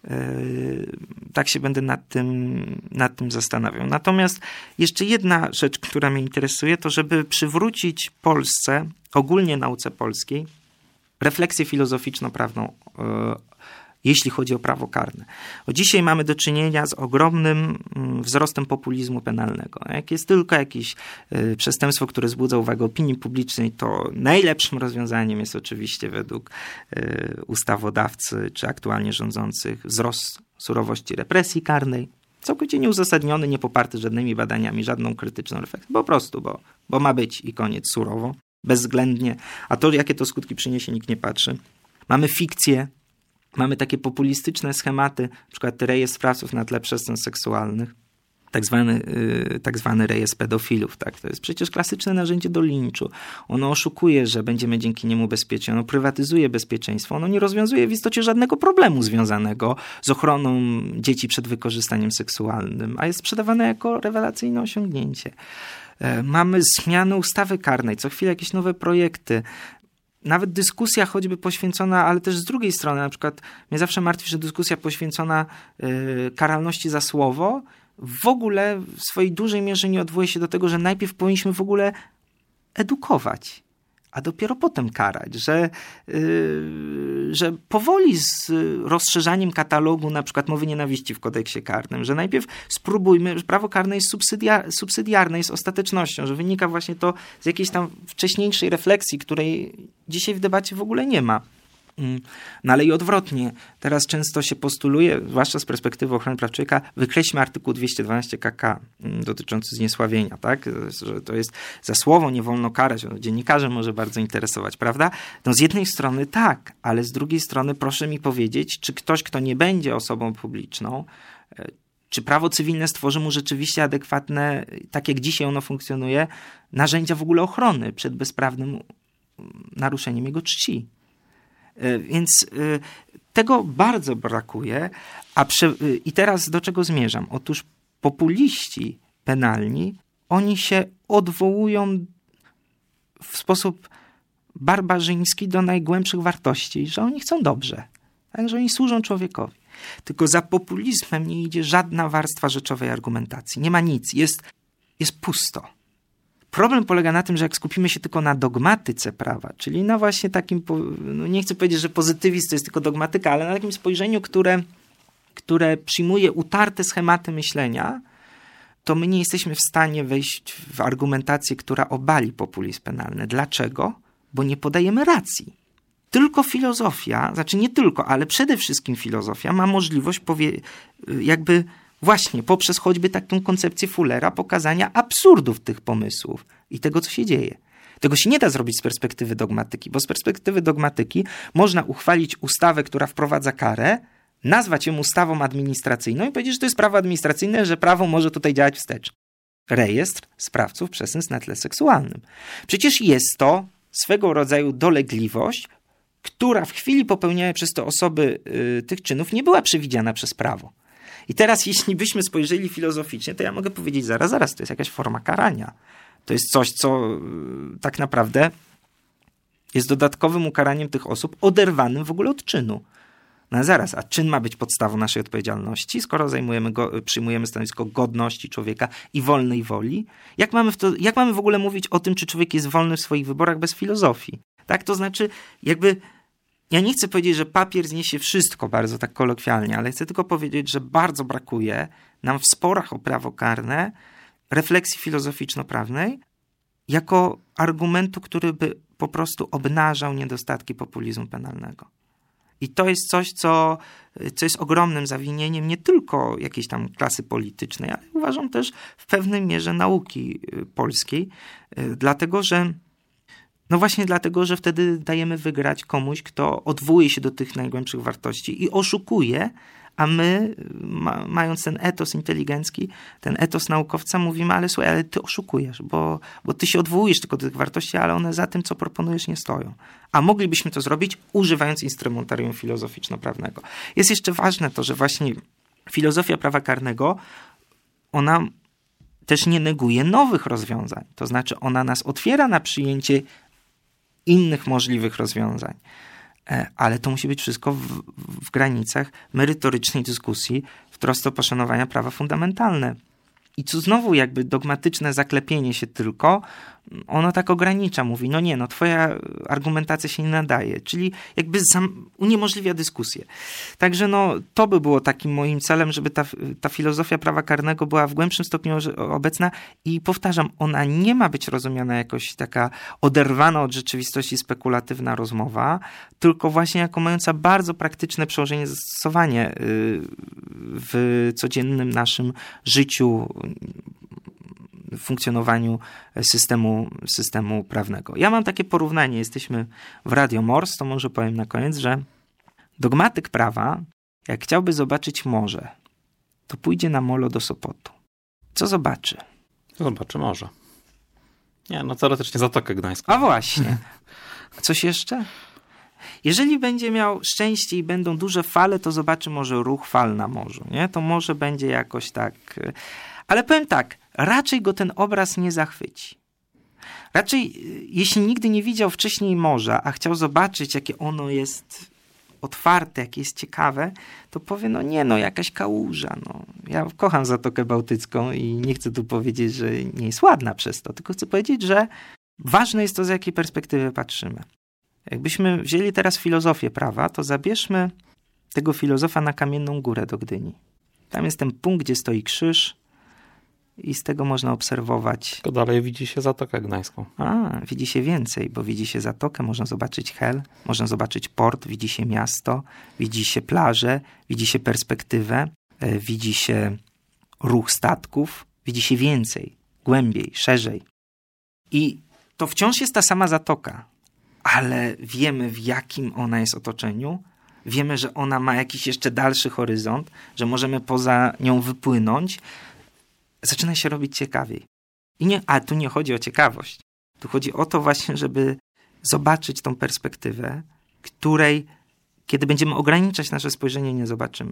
Y, tak się będę nad tym, nad tym zastanawiał. Natomiast jeszcze jedna rzecz, która mnie interesuje, to żeby przywrócić Polsce, ogólnie nauce polskiej, refleksję filozoficzno-prawną, y, jeśli chodzi o prawo karne. Bo dzisiaj mamy do czynienia z ogromnym wzrostem populizmu penalnego. Jak jest tylko jakieś y, przestępstwo, które wzbudza uwagę opinii publicznej, to najlepszym rozwiązaniem jest oczywiście według y, ustawodawcy czy aktualnie rządzących wzrost surowości represji karnej, całkowicie nieuzasadniony, nie poparty żadnymi badaniami, żadną krytyczną refleksją. Po prostu, bo, bo ma być i koniec surowo, bezwzględnie. A to, jakie to skutki przyniesie, nikt nie patrzy. Mamy fikcję. Mamy takie populistyczne schematy, na przykład rejestr sprawców na tle przestępstw seksualnych, tak zwany, yy, tak zwany rejestr pedofilów. Tak? To jest przecież klasyczne narzędzie do linczu. Ono oszukuje, że będziemy dzięki niemu bezpieczni. Ono prywatyzuje bezpieczeństwo. Ono nie rozwiązuje w istocie żadnego problemu związanego z ochroną dzieci przed wykorzystaniem seksualnym, a jest sprzedawane jako rewelacyjne osiągnięcie. Yy, mamy zmiany ustawy karnej, co chwilę jakieś nowe projekty. nawet dyskusja choćby poświęcona, ale też z drugiej strony, na przykład mnie zawsze martwi, że dyskusja poświęcona y, karalności za słowo w ogóle w swojej dużej mierze nie odwołuje się do tego, że najpierw powinniśmy w ogóle edukować, a dopiero potem karać, że, yy, że powoli z rozszerzaniem katalogu na przykład mowy nienawiści w kodeksie karnym, że najpierw spróbujmy, że prawo karne jest subsydia- subsydiarne, jest ostatecznością, że wynika właśnie to z jakiejś tam wcześniejszej refleksji, której dzisiaj w debacie w ogóle nie ma. No ale i odwrotnie. Teraz często się postuluje, zwłaszcza z perspektywy ochrony praw człowieka, wykreślmy artykuł dwieście dwanaście K K dotyczący zniesławienia, tak? Że to jest za słowo nie wolno karać. Dziennikarzy może bardzo interesować, prawda? No z jednej strony tak, ale z drugiej strony proszę mi powiedzieć, czy ktoś, kto nie będzie osobą publiczną, czy prawo cywilne stworzy mu rzeczywiście adekwatne, tak jak dzisiaj ono funkcjonuje, narzędzia w ogóle ochrony przed bezprawnym naruszeniem jego czci. Więc y, tego bardzo brakuje. A prze, y, I teraz do czego zmierzam? Otóż populiści penalni, oni się odwołują w sposób barbarzyński do najgłębszych wartości, że oni chcą dobrze, tak? Że oni służą człowiekowi. Tylko za populizmem nie idzie żadna warstwa rzeczowej argumentacji. Nie ma nic. Jest, jest pusto. Problem polega na tym, że jak skupimy się tylko na dogmatyce prawa, czyli na właśnie takim, no nie chcę powiedzieć, że pozytywizm to jest tylko dogmatyka, ale na takim spojrzeniu, które, które przyjmuje utarte schematy myślenia, to my nie jesteśmy w stanie wejść w argumentację, która obali populizm penalny. Dlaczego? Bo nie podajemy racji. Tylko filozofia, znaczy nie tylko, ale przede wszystkim filozofia ma możliwość powie, jakby właśnie poprzez choćby taką koncepcję Fullera pokazania absurdów tych pomysłów i tego, co się dzieje. Tego się nie da zrobić z perspektywy dogmatyki, bo z perspektywy dogmatyki można uchwalić ustawę, która wprowadza karę, nazwać ją ustawą administracyjną i powiedzieć, że to jest prawo administracyjne, że prawo może tutaj działać wstecz. Rejestr sprawców przestępstw na tle seksualnym. Przecież jest to swego rodzaju dolegliwość, która w chwili popełniania przez te osoby y, tych czynów nie była przewidziana przez prawo. I teraz, jeśli byśmy spojrzeli filozoficznie, to ja mogę powiedzieć, zaraz, zaraz, to jest jakaś forma karania. To jest coś, co y, tak naprawdę jest dodatkowym ukaraniem tych osób, oderwanym w ogóle od czynu. No zaraz, a czyn ma być podstawą naszej odpowiedzialności, skoro zajmujemy go, przyjmujemy stanowisko godności człowieka i wolnej woli? Jak mamy, w to, jak mamy w ogóle mówić o tym, czy człowiek jest wolny w swoich wyborach bez filozofii? Tak, to znaczy jakby... Ja nie chcę powiedzieć, że papier zniesie wszystko, bardzo tak kolokwialnie, ale chcę tylko powiedzieć, że bardzo brakuje nam w sporach o prawo karne refleksji filozoficzno-prawnej jako argumentu, który by po prostu obnażał niedostatki populizmu penalnego. I to jest coś, co, co jest ogromnym zawinieniem nie tylko jakiejś tam klasy politycznej, ale uważam też w pewnej mierze nauki polskiej, dlatego że No właśnie dlatego, że wtedy dajemy wygrać komuś, kto odwołuje się do tych najgłębszych wartości i oszukuje, a my, ma, mając ten etos inteligencki, ten etos naukowca, mówimy, ale słuchaj, ale ty oszukujesz, bo, bo ty się odwołujesz tylko do tych wartości, ale one za tym, co proponujesz, nie stoją. A moglibyśmy to zrobić, używając instrumentarium filozoficzno-prawnego. Jest jeszcze ważne to, że właśnie filozofia prawa karnego, ona też nie neguje nowych rozwiązań. To znaczy ona nas otwiera na przyjęcie innych możliwych rozwiązań. Ale to musi być wszystko w, w granicach merytorycznej dyskusji w trosce o poszanowania prawa fundamentalne. I tu znowu jakby dogmatyczne zaklepienie się tylko, ono tak ogranicza, mówi, no nie, no twoja argumentacja się nie nadaje, czyli jakby zam- uniemożliwia dyskusję. Także no to by było takim moim celem, żeby ta, ta filozofia prawa karnego była w głębszym stopniu obecna i powtarzam, ona nie ma być rozumiana jakoś taka oderwana od rzeczywistości spekulatywna rozmowa, tylko właśnie jako mająca bardzo praktyczne przełożenie, zastosowanie w codziennym naszym życiu, funkcjonowaniu systemu, systemu prawnego. Ja mam takie porównanie, jesteśmy w Radio Mors, to może powiem na koniec, że dogmatyk prawa, jak chciałby zobaczyć morze, to pójdzie na molo do Sopotu. Co zobaczy? Zobaczy morze. Nie, no teoretycznie Zatokę Gdańską. A właśnie. Coś jeszcze? Jeżeli będzie miał szczęście i będą duże fale, to zobaczy może ruch fal na morzu, nie? To może będzie jakoś tak... Ale powiem tak, raczej go ten obraz nie zachwyci. Raczej, jeśli nigdy nie widział wcześniej morza, a chciał zobaczyć, jakie ono jest otwarte, jakie jest ciekawe, to powie, no nie, no jakaś kałuża. No. Ja kocham Zatokę Bałtycką i nie chcę tu powiedzieć, że nie jest ładna przez to, tylko chcę powiedzieć, że ważne jest to, z jakiej perspektywy patrzymy. Jakbyśmy wzięli teraz filozofię prawa, to zabierzmy tego filozofa na Kamienną Górę do Gdyni. Tam jest ten punkt, gdzie stoi krzyż i z tego można obserwować... To dalej widzi się Zatokę Gdańską. A, widzi się więcej, bo widzi się zatokę, można zobaczyć Hel, można zobaczyć port, widzi się miasto, widzi się plażę, widzi się perspektywę, e, widzi się ruch statków, widzi się więcej, głębiej, szerzej. I to wciąż jest ta sama zatoka, ale wiemy, w jakim ona jest otoczeniu, wiemy, że ona ma jakiś jeszcze dalszy horyzont, że możemy poza nią wypłynąć. Zaczyna się robić ciekawiej. I nie, a tu nie chodzi o ciekawość. Tu chodzi o to właśnie, żeby zobaczyć tą perspektywę, której, kiedy będziemy ograniczać nasze spojrzenie, nie zobaczymy.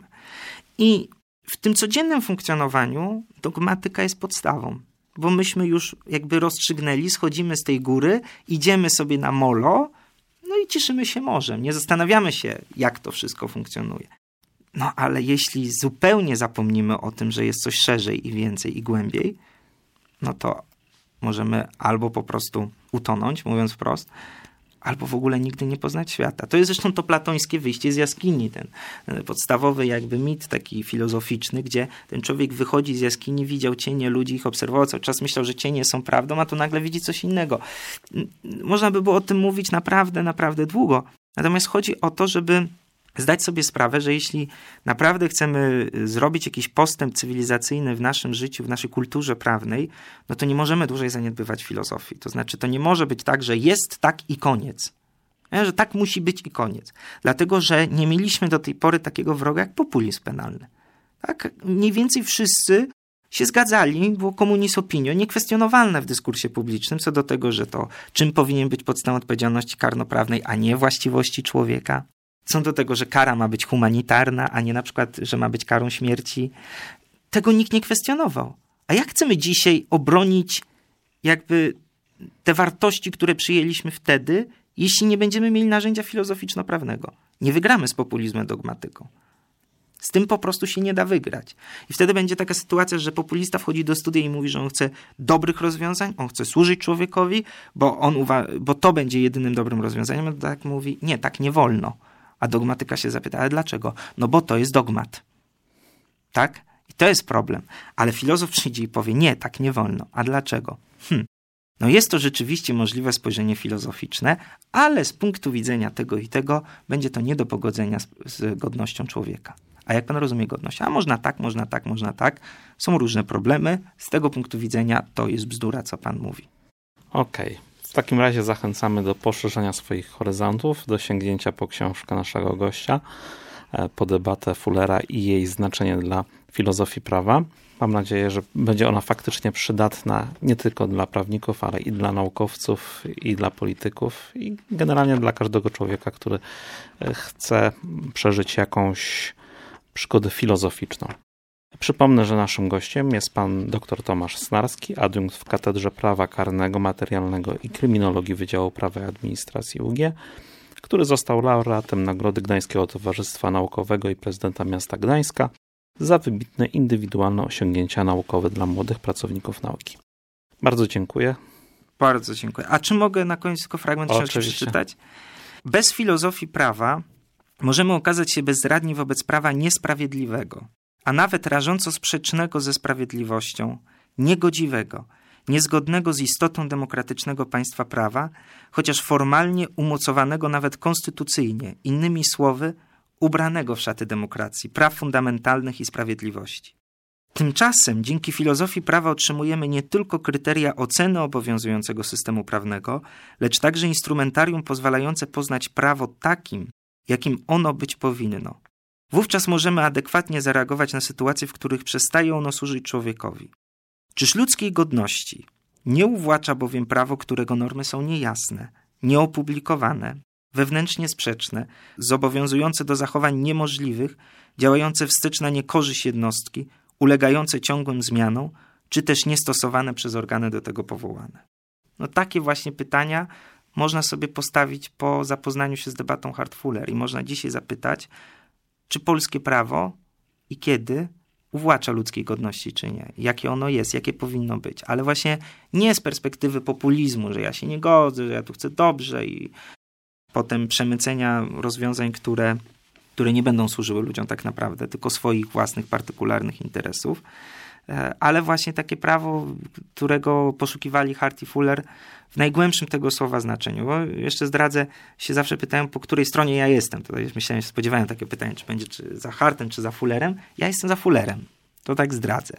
I w tym codziennym funkcjonowaniu dogmatyka jest podstawą. Bo myśmy już jakby rozstrzygnęli, schodzimy z tej góry, idziemy sobie na molo, no i cieszymy się morzem. Nie zastanawiamy się, jak to wszystko funkcjonuje. No ale jeśli zupełnie zapomnimy o tym, że jest coś szerzej i więcej i głębiej, no to możemy albo po prostu utonąć, mówiąc wprost, albo w ogóle nigdy nie poznać świata. To jest zresztą to platońskie wyjście z jaskini, ten podstawowy jakby mit taki filozoficzny, gdzie ten człowiek wychodzi z jaskini, widział cienie ludzi, ich obserwował, cały czas myślał, że cienie są prawdą, a tu nagle widzi coś innego. Można by było o tym mówić naprawdę, naprawdę długo. Natomiast chodzi o to, żeby zdać sobie sprawę, że jeśli naprawdę chcemy zrobić jakiś postęp cywilizacyjny w naszym życiu, w naszej kulturze prawnej, no to nie możemy dłużej zaniedbywać filozofii. To znaczy, to nie może być tak, że jest tak i koniec. Nie? Że tak musi być i koniec. Dlatego, że nie mieliśmy do tej pory takiego wroga jak populizm penalny. Tak? Mniej więcej wszyscy się zgadzali, było communis opinio, niekwestionowalne w dyskursie publicznym, co do tego, że to czym powinien być podstawą odpowiedzialności karnoprawnej, a nie właściwości człowieka. Co do tego, że kara ma być humanitarna, a nie na przykład, że ma być karą śmierci. Tego nikt nie kwestionował. A jak chcemy dzisiaj obronić jakby te wartości, które przyjęliśmy wtedy, jeśli nie będziemy mieli narzędzia filozoficzno-prawnego? Nie wygramy z populizmem dogmatyką. Z tym po prostu się nie da wygrać. I wtedy będzie taka sytuacja, że populista wchodzi do studia i mówi, że on chce dobrych rozwiązań, on chce służyć człowiekowi, bo, on uwa- bo to będzie jedynym dobrym rozwiązaniem. On tak mówi, nie, tak nie wolno. A dogmatyka się zapyta, ale dlaczego? No bo to jest dogmat. Tak? I to jest problem. Ale filozof przyjdzie i powie, nie, tak nie wolno. A dlaczego? Hm. No jest to rzeczywiście możliwe spojrzenie filozoficzne, ale z punktu widzenia tego i tego będzie to nie do pogodzenia z, z godnością człowieka. A jak pan rozumie godność? A można tak, można tak, można tak. Są różne problemy. Z tego punktu widzenia to jest bzdura, co pan mówi. Okej. Okay. W takim razie zachęcamy do poszerzenia swoich horyzontów, do sięgnięcia po książkę naszego gościa, po debatę Fullera i jej znaczenie dla filozofii prawa. Mam nadzieję, że będzie ona faktycznie przydatna nie tylko dla prawników, ale i dla naukowców, i dla polityków, i generalnie dla każdego człowieka, który chce przeżyć jakąś przygodę filozoficzną. Przypomnę, że naszym gościem jest pan dr Tomasz Snarski, adiunkt w Katedrze Prawa Karnego, Materialnego i Kryminologii Wydziału Prawa i Administracji U G, który został laureatem Nagrody Gdańskiego Towarzystwa Naukowego i prezydenta miasta Gdańska za wybitne indywidualne osiągnięcia naukowe dla młodych pracowników nauki. Bardzo dziękuję. Bardzo dziękuję. A czy mogę na koniec tylko fragment książki przeczytać? Bez filozofii prawa możemy okazać się bezradni wobec prawa niesprawiedliwego, a nawet rażąco sprzecznego ze sprawiedliwością, niegodziwego, niezgodnego z istotą demokratycznego państwa prawa, chociaż formalnie umocowanego nawet konstytucyjnie, innymi słowy, ubranego w szaty demokracji, praw fundamentalnych i sprawiedliwości. Tymczasem dzięki filozofii prawa otrzymujemy nie tylko kryteria oceny obowiązującego systemu prawnego, lecz także instrumentarium pozwalające poznać prawo takim, jakim ono być powinno. Wówczas możemy adekwatnie zareagować na sytuacje, w których przestaje ono służyć człowiekowi. Czyż ludzkiej godności nie uwłacza bowiem prawo, którego normy są niejasne, nieopublikowane, wewnętrznie sprzeczne, zobowiązujące do zachowań niemożliwych, działające wstecz na niekorzyść jednostki, ulegające ciągłym zmianom, czy też niestosowane przez organy do tego powołane. No takie właśnie pytania można sobie postawić po zapoznaniu się z debatą Hart-Fuller i można dzisiaj zapytać, czy polskie prawo i kiedy uwłacza ludzkiej godności, czy nie. Jakie ono jest, jakie powinno być. Ale właśnie nie z perspektywy populizmu, że ja się nie godzę, że ja tu chcę dobrze i potem przemycenia rozwiązań, które, które nie będą służyły ludziom tak naprawdę, tylko swoich własnych, partykularnych interesów. Ale właśnie takie prawo, którego poszukiwali Hart i Fuller w najgłębszym tego słowa znaczeniu. Bo jeszcze zdradzę, się zawsze pytają, po której stronie ja jestem. Tutaj myślałem, spodziewałem takie pytanie, czy będzie czy za Hartem, czy za Fullerem. Ja jestem za Fullerem. To tak zdradzę.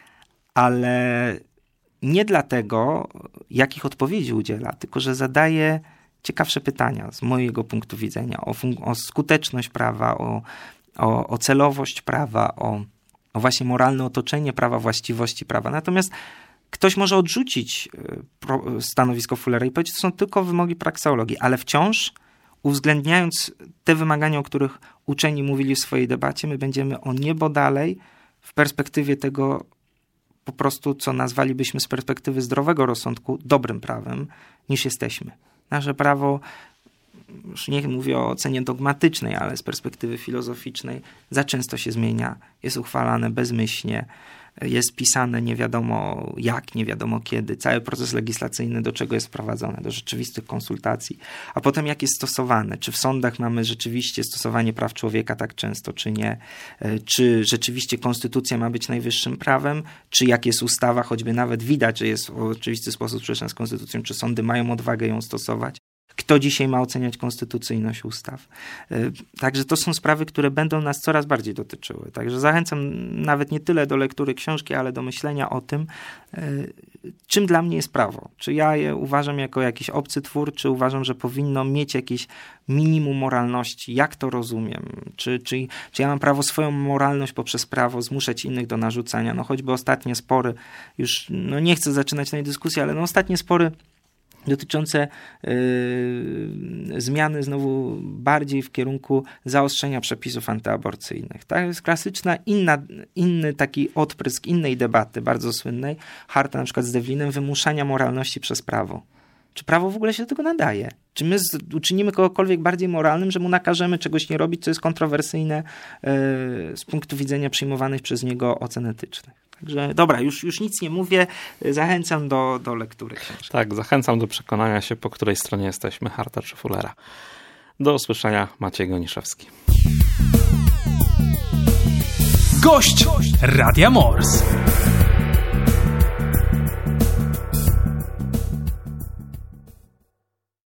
Ale nie dlatego, jakich odpowiedzi udziela, tylko że zadaje ciekawsze pytania z mojego punktu widzenia o, fun- o skuteczność prawa, o, o, o celowość prawa, o o właśnie moralne otoczenie prawa, właściwości prawa. Natomiast ktoś może odrzucić stanowisko Fullera i powiedzieć, że to są tylko wymogi prakseologii, ale wciąż uwzględniając te wymagania, o których uczeni mówili w swojej debacie, my będziemy o niebo dalej w perspektywie tego po prostu, co nazwalibyśmy z perspektywy zdrowego rozsądku dobrym prawem, niż jesteśmy. Nasze prawo, już nie mówię o ocenie dogmatycznej, ale z perspektywy filozoficznej, za często się zmienia, jest uchwalane bezmyślnie, jest pisane nie wiadomo jak, nie wiadomo kiedy. Cały proces legislacyjny do czego jest wprowadzony? Do rzeczywistych konsultacji. A potem jak jest stosowane? Czy w sądach mamy rzeczywiście stosowanie praw człowieka tak często, czy nie? Czy rzeczywiście konstytucja ma być najwyższym prawem? Czy jak jest ustawa, choćby nawet widać, że jest w oczywisty sposób sprzeczna z konstytucją, czy sądy mają odwagę ją stosować? Kto dzisiaj ma oceniać konstytucyjność ustaw? Także to są sprawy, które będą nas coraz bardziej dotyczyły. Także zachęcam nawet nie tyle do lektury książki, ale do myślenia o tym, czym dla mnie jest prawo. Czy ja je uważam jako jakiś obcy twór, czy uważam, że powinno mieć jakieś minimum moralności. Jak to rozumiem? Czy, czy, czy ja mam prawo swoją moralność poprzez prawo zmuszać innych do narzucania? No choćby ostatnie spory, już no nie chcę zaczynać tej dyskusji, ale no ostatnie spory dotyczące yy, zmiany znowu bardziej w kierunku zaostrzenia przepisów antyaborcyjnych. Tak? To jest klasyczna inna, inny taki odprysk innej debaty, bardzo słynnej, Harta na przykład z Devlinem, wymuszania moralności przez prawo. Czy prawo w ogóle się do tego nadaje? Czy my z, uczynimy kogokolwiek bardziej moralnym, że mu nakażemy czegoś nie robić, co jest kontrowersyjne yy, z punktu widzenia przyjmowanych przez niego ocen etycznych? Także dobra, już, już nic nie mówię, zachęcam do, do lektury książki. Tak, zachęcam do przekonania się, po której stronie jesteśmy, Harta czy Fullera. Do usłyszenia, Maciej Goniszewski. Gość Radia Mors.